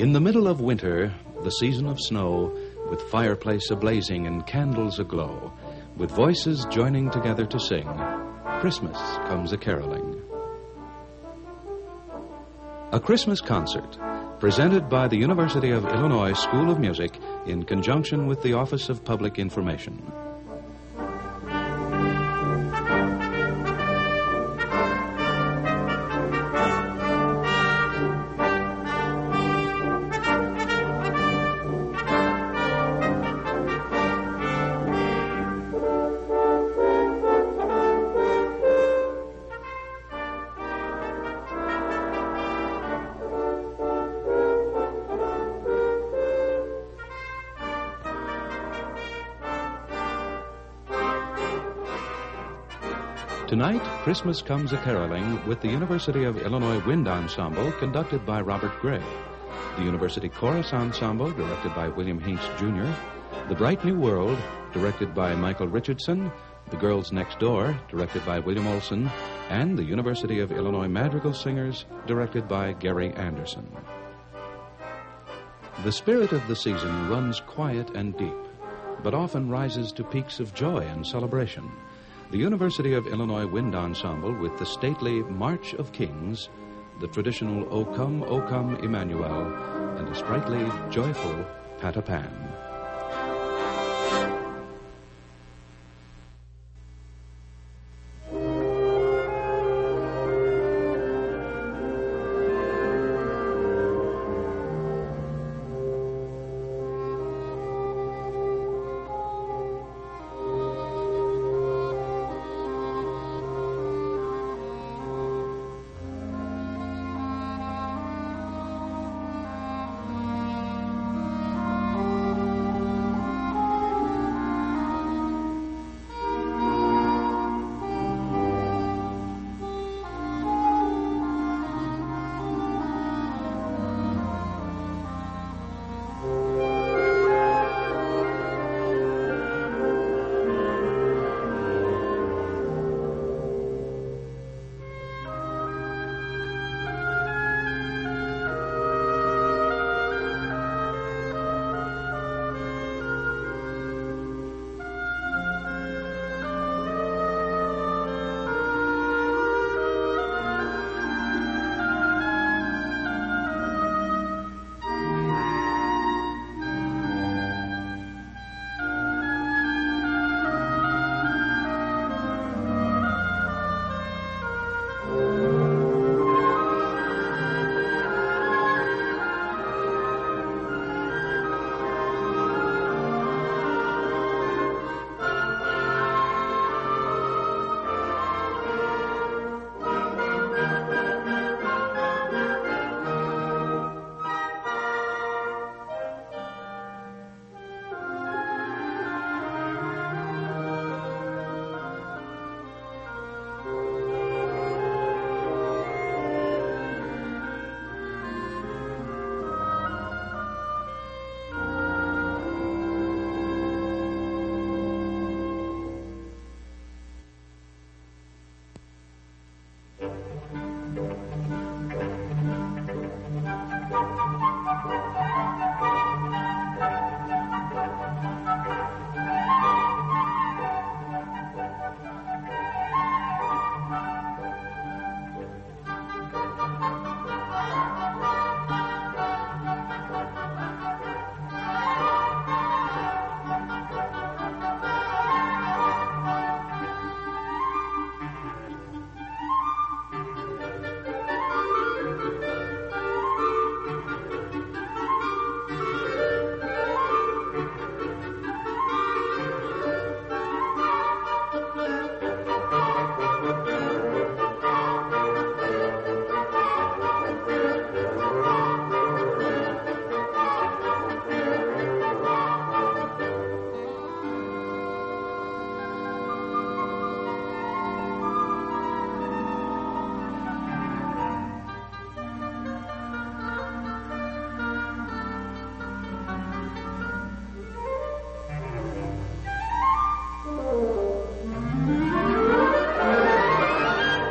In the middle of winter, the season of snow, with fireplace a-blazing and candles aglow, with voices joining together to sing, Christmas comes a-caroling. A Christmas concert, presented by the University of Illinois School of Music in conjunction with the Office of Public Information. Tonight, Christmas Comes a-Caroling with the University of Illinois Wind Ensemble, conducted by Robert Gray. The University Chorus Ensemble, directed by William Hinks, Jr. The Bright New World, directed by Michael Richardson. The Girls Next Door, directed by William Olson. And the University of Illinois Madrigal Singers, directed by Gary Anderson. The spirit of the season runs quiet and deep, but often rises to peaks of joy and celebration. The University of Illinois Wind Ensemble with the stately March of Kings, the traditional O Come, Emmanuel, and a sprightly, joyful Pat-a-Pan.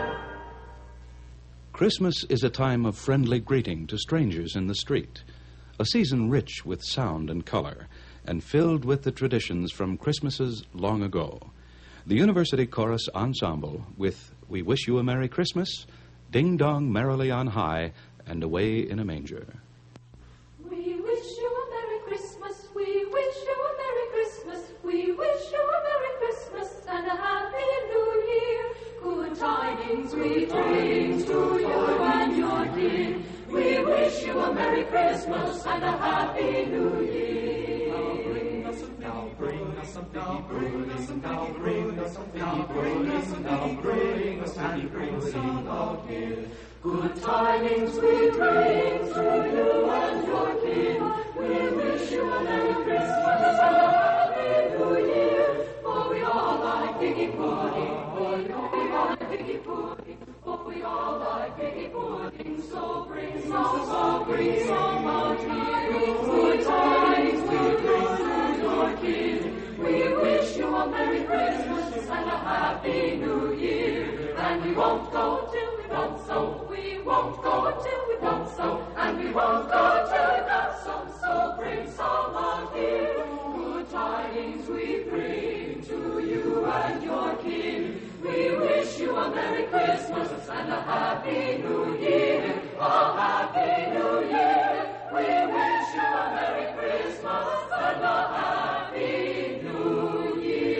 Christmas is a time of friendly greeting to strangers in the street, a season rich with sound and color, and filled with the traditions from Christmases long ago. The University Chorus Ensemble with We Wish You a Merry Christmas, Ding Dong Merrily on High, and Away in a Manger. We wish you a Merry Christmas, we wish you a Merry Christmas, we wish you a Merry Christmas and a Happy New Year. Good tidings we bring to you and your kin. We wish you a Merry Christmas and a Happy New Year. Now bring us some piggy pudding, now bring us some piggy pudding, now bring us some pudding out here. Good tidings we bring to you and your kin. We wish you a Merry Christmas and a Happy New Year. For we all like piggy pudding, we all like piggy pudding. For we all like piggy pudding, so bring some out here. Good tidings we bring to your kin. We wish you a Merry Christmas and a Happy New Year. And we won't go till we don't so. We won't go till we don't so. And we won't go till we got some. So bring some out here. Good tidings we bring to you and your kin. We wish you a Merry Christmas and a Happy New Year. A Happy New Year. We wish you a Merry Christmas and a Happy New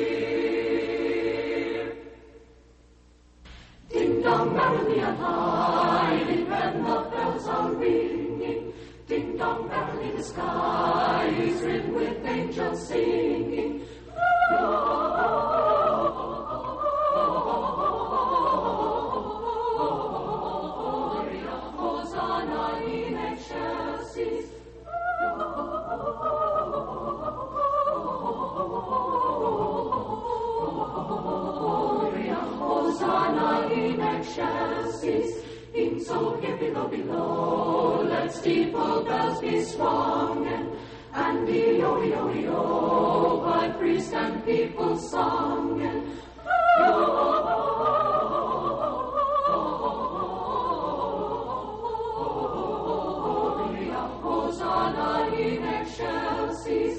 Year. Ding dong merrily on high, and the bells are ringing. Ding dong merrily the sky is rimmed with angels singing. Hosanna in excelsis. Hosanna in excelsis. In so here below, let steeple bells be swung, and E-O, by priest and people sung. Hosanna in excelsis.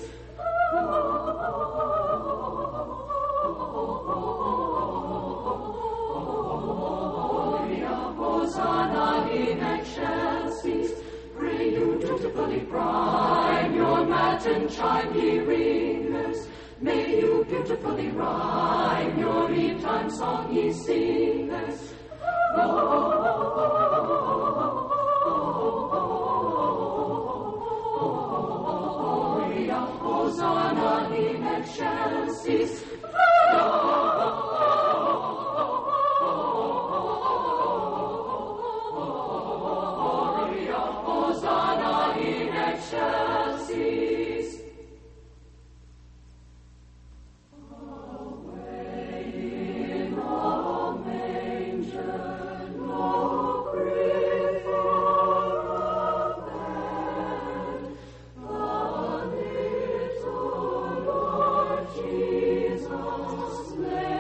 Hosanna in excelsis. Pray you dutifully prime your matin chime, ye ringers. May you beautifully rhyme your eve-time song, ye singers. Hosanna in excelsis. Hosanna in excelsis. Away in a manger, no crib for a man, the little Lord Jesus lay.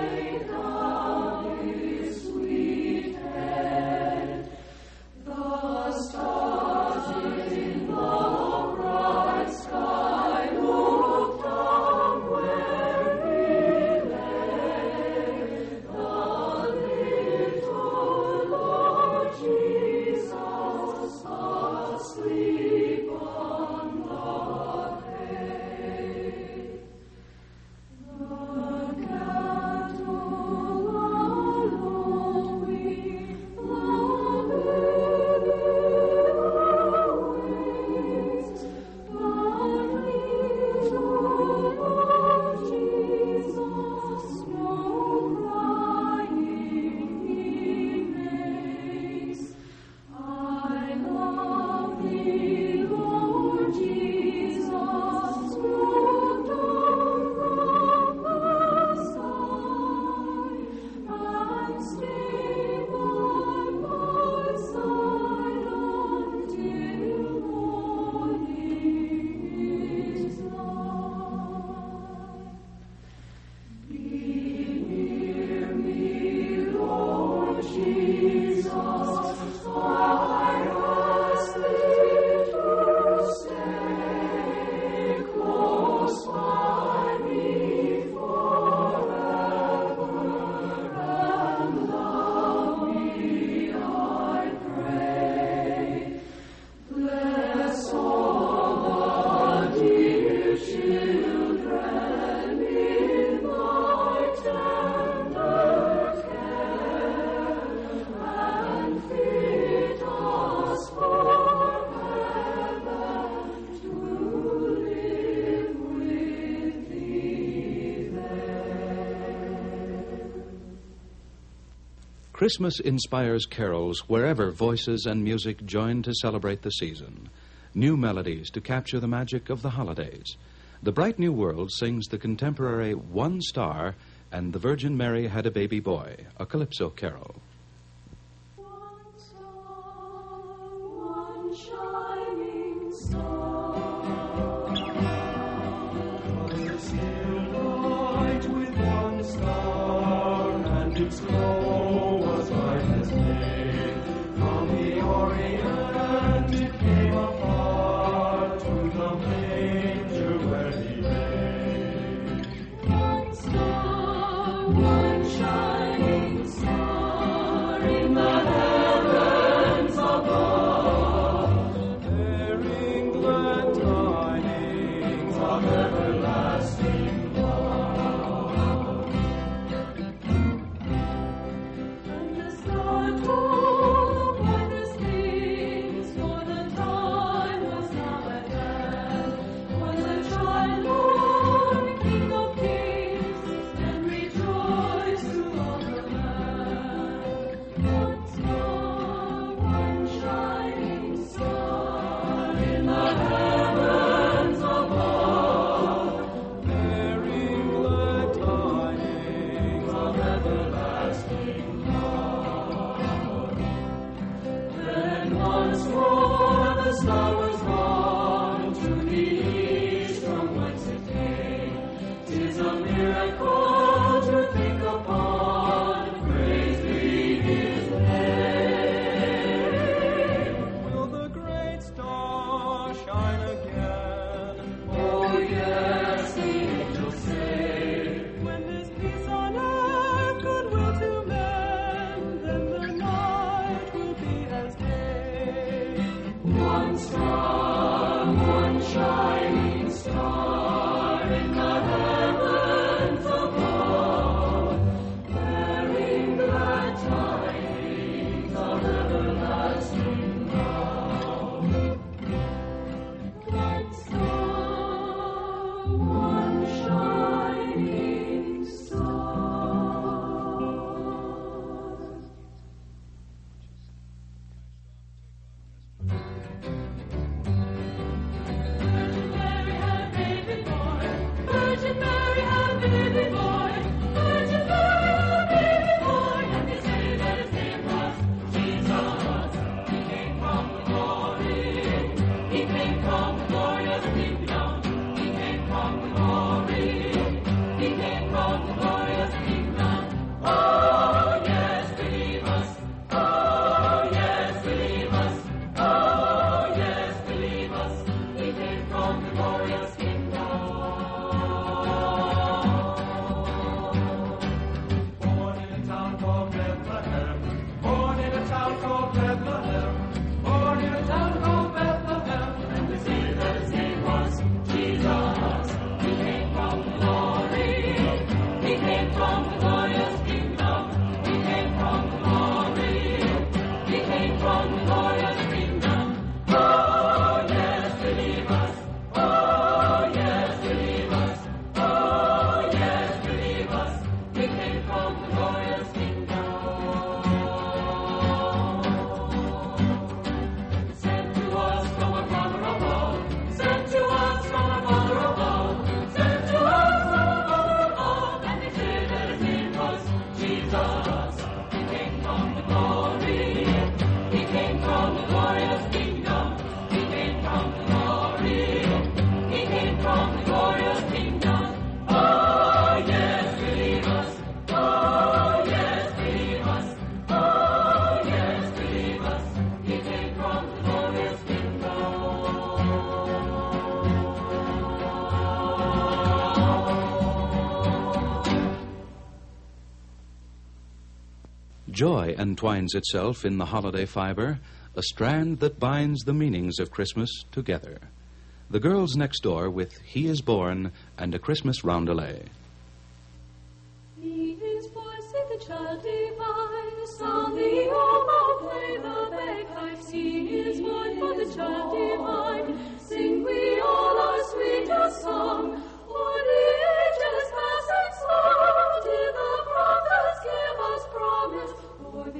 Christmas inspires carols wherever voices and music join to celebrate the season. New melodies to capture the magic of the holidays. The Bright New World sings the contemporary One Star and the Virgin Mary Had a Baby Boy, a calypso carol. One star, one shining star. The still night with one star, and its glow was light as day. From the Orient it came apart to the manger where he lay. One star, one shining star in the heavens above, Bearing glad tidings of everlasting love. and the star told the wondrous things, for the time was now at hand. Was a child born, King of kings, and rejoiced through all the land. One star, one shining star in the heavens above, Bearing glad tidings of everlasting love. Then once more the star was born to the east from whence it came. 'Tis a miracle to think upon, praise be his name. Will the great star shine again? Oh yes, the angels say, When there's peace on earth, goodwill to men, then the night will be as day. one star, one shining star in the heavens above, bearing glad tidings of everlasting love. One star, one shining star. Virgin Mary had a baby boy. Virgin Mary had a baby boy. Virgin Mary had a baby boy. And they say that his name was Jesus. He came from the glory. He came from the glorious kingdom. He came from the glory. He came from the glorious kingdom. Oh yes, believe us. Oh yes, believe us. Oh yes, believe us. He came from the glorious kingdom. Born in a town called Bethlehem. Born in a town called Bethlehem. Born in a town called Bethlehem. And we see that his name was Jesus. He came from the glory. He came from the glorious kingdom. He came from the glory. He came from the glorious kingdom. Oh yes, believe us. Oh yes, believe us. Oh yes, believe us. He came from the glorious kingdom. Sent to us from a brother above. Sent to us from a brother above. Sent to us from a brother above. And they say that his name was Jesus. He came from the glory. He came from the glorious kingdom. He came from the glory. He came from the glorious kingdom. Oh yes, believe us. Oh yes, believe us. Oh yes, believe us. He came from the glorious kingdom. Joy entwines itself in the holiday fiber, a strand that binds the meanings of Christmas together. The Girls Next Door with He Is Born and a Christmas Roundelay. He is born, say the child divine, sound the oboe, play the bagpipes. He is born for the child divine. Sing we all our sweetest song, for the ages pass and slow, till the prophets give us promise. For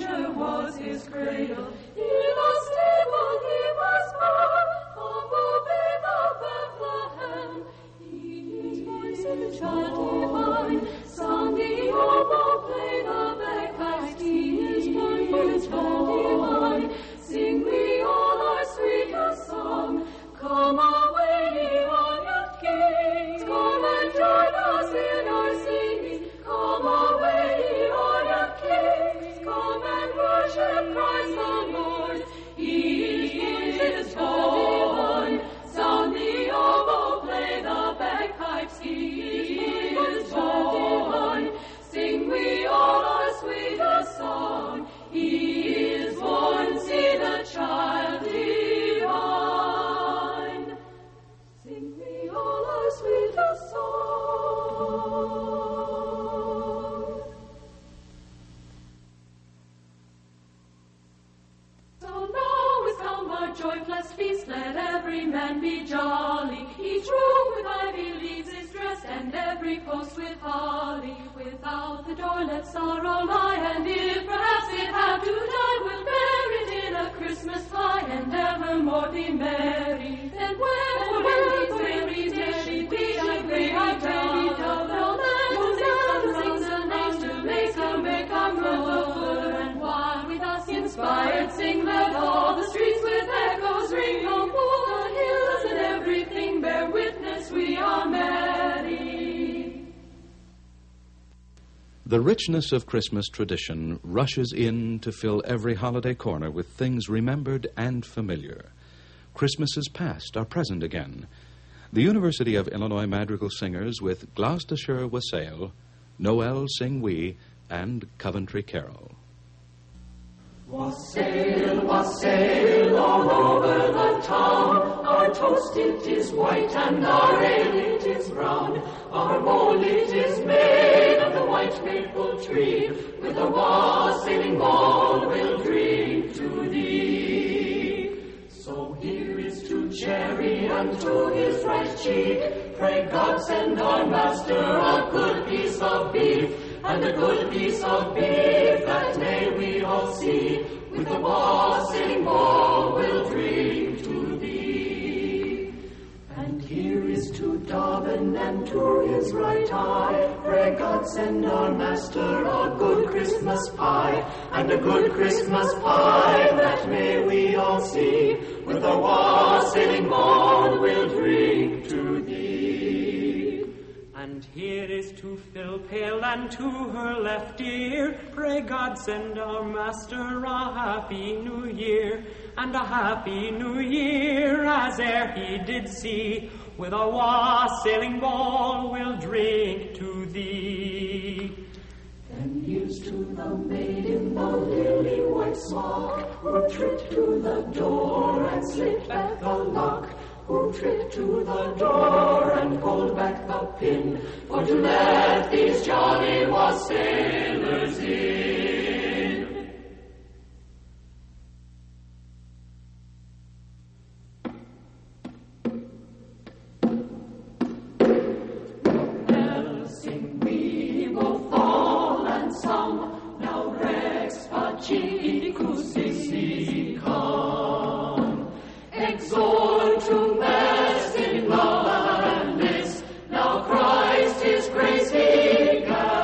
manger was his cradle. In a stable he was born, humble babe of Bethlehem. His voice is child divine, sound the oboe, play the bagpipes. He is born for his child divine. Sing we all our sweetest song. Come away, ye honored kings. Come and join us in our singing. Come away, ye honored kings. Come and worship Christ the Lord. He is born. Sound the oboe, play the bagpipes. He is born. Sing we all our sweetest song. He is born. See the child divine. Sing we all our sweetest song. So now is come our joyful feast, let every man be jolly. Each room with ivy leaves is dressed, and every post with holly. Without the door let sorrow lie, and if perhaps it have to die, we'll bear it in a Christmas pie, and evermore be merry. Then when these merry days should be, I pray thee, dove, thou sing the names to make our road. And while we thus inspired sing, let all the streets with echoes ring. No more the hills and everything bear witness we are merry. The richness of Christmas tradition rushes in to fill every holiday corner with things remembered and familiar. Christmases past are present again. The University of Illinois Madrigal Singers with Gloucestershire Wassail, Noel Sing We, and Coventry Carol. Wassail, wassail all over the town. Our toast it is white and our ale it is brown. Our bowl it is made of the white maple tree. With a wassailing ball we'll drink to thee. So here is to Cherry and to his right cheek. Pray God send our master a good piece of beef, and a good piece of beef that may we all see. With the wassailing ball we'll drink to thee. And here is to Dobbin and to his right eye. Pray God send our master a good Christmas pie, and a good Christmas pie that may we all see. With the wassailing ball we'll drink to thee. And here is to Phil Pale and to her left ear. Pray God send our master a happy new year, and a happy new year as e'er he did see. With a wassailing ball we'll drink to thee. Then here's to the maid in the lily white smock, who tripped to the door and slipped back the lock. Who tripped to the door and pulled back the pin, for to let these jolly wassailers in. Now sing we both fall and some, now rex pacificus come. Exhort to mass in love and bliss. Now Christ his grace he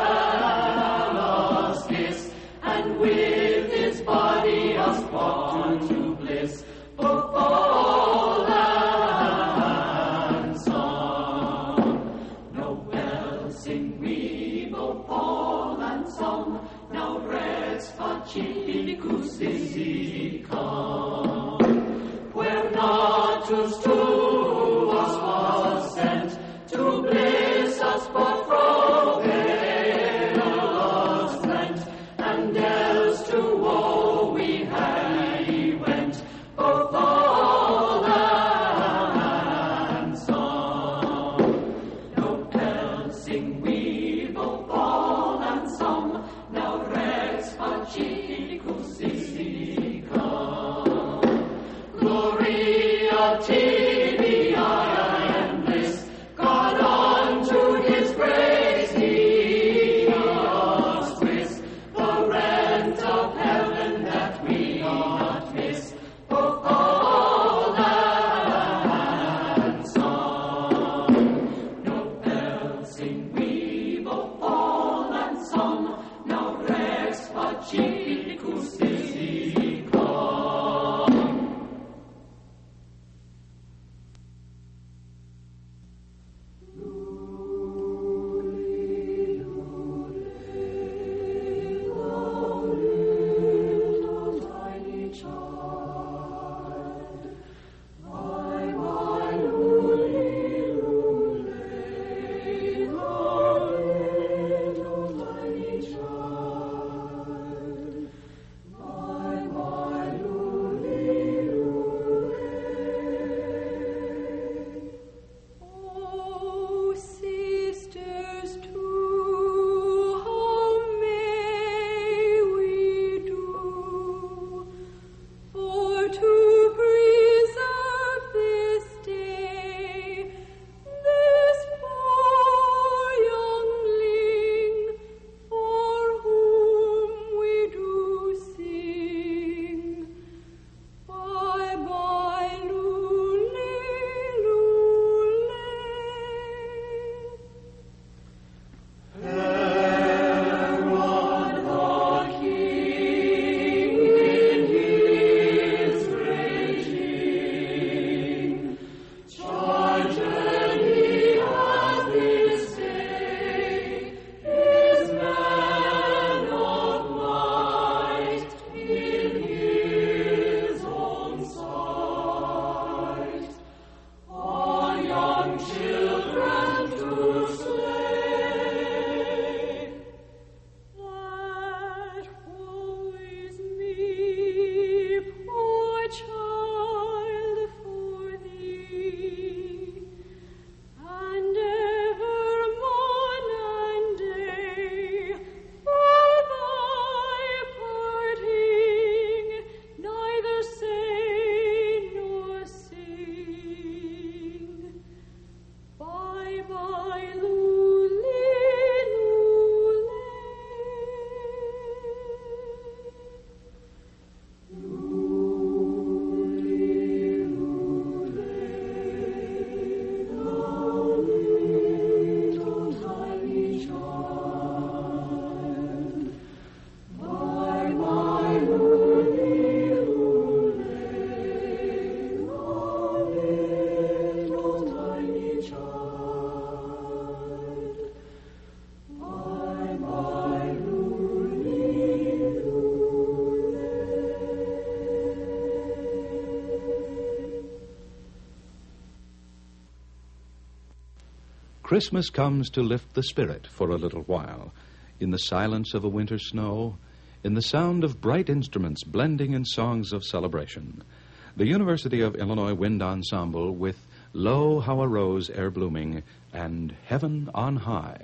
us kiss, and with his body us brought to bliss. Both fall and song. Noel sing we, both fall and song. Now rex pacificus come. Where Natus to us was sent, to bliss us but from hell went, and else to woe we had he went, both all and song. No else sing we, both all and song, now rex pacificus come. Gloria tibi and bliss, God unto his grace he us quiz, the rent of heaven Christmas comes to lift the spirit for a little while, in the silence of a winter snow, in the sound of bright instruments blending in songs of celebration. The University of Illinois Wind Ensemble with Lo, How a Rose E'er Blooming and Heaven on High.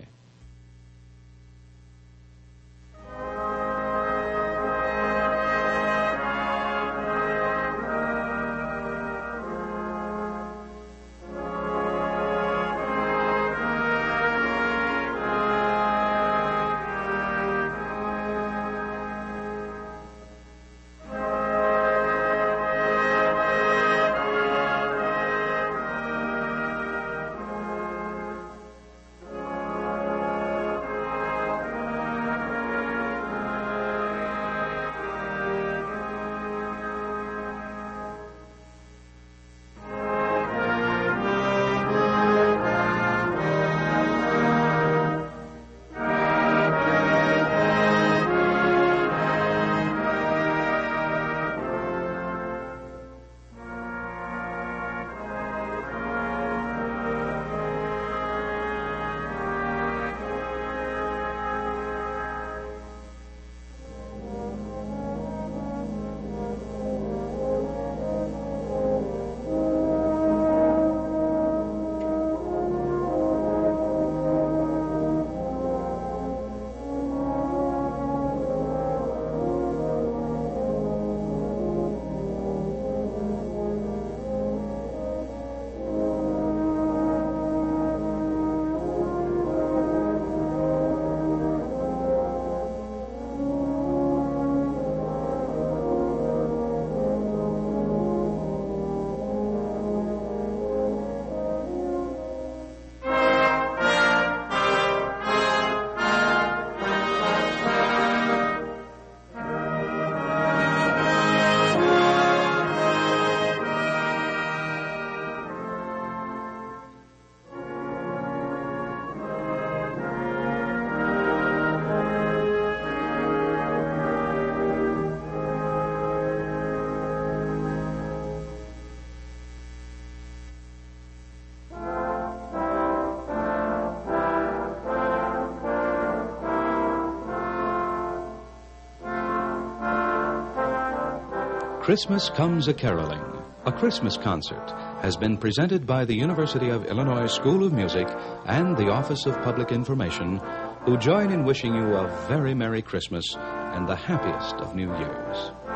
Christmas Comes A-Caroling, a Christmas concert, has been presented by the University of Illinois School of Music and the Office of Public Information, who join in wishing you a very Merry Christmas and the happiest of New Years.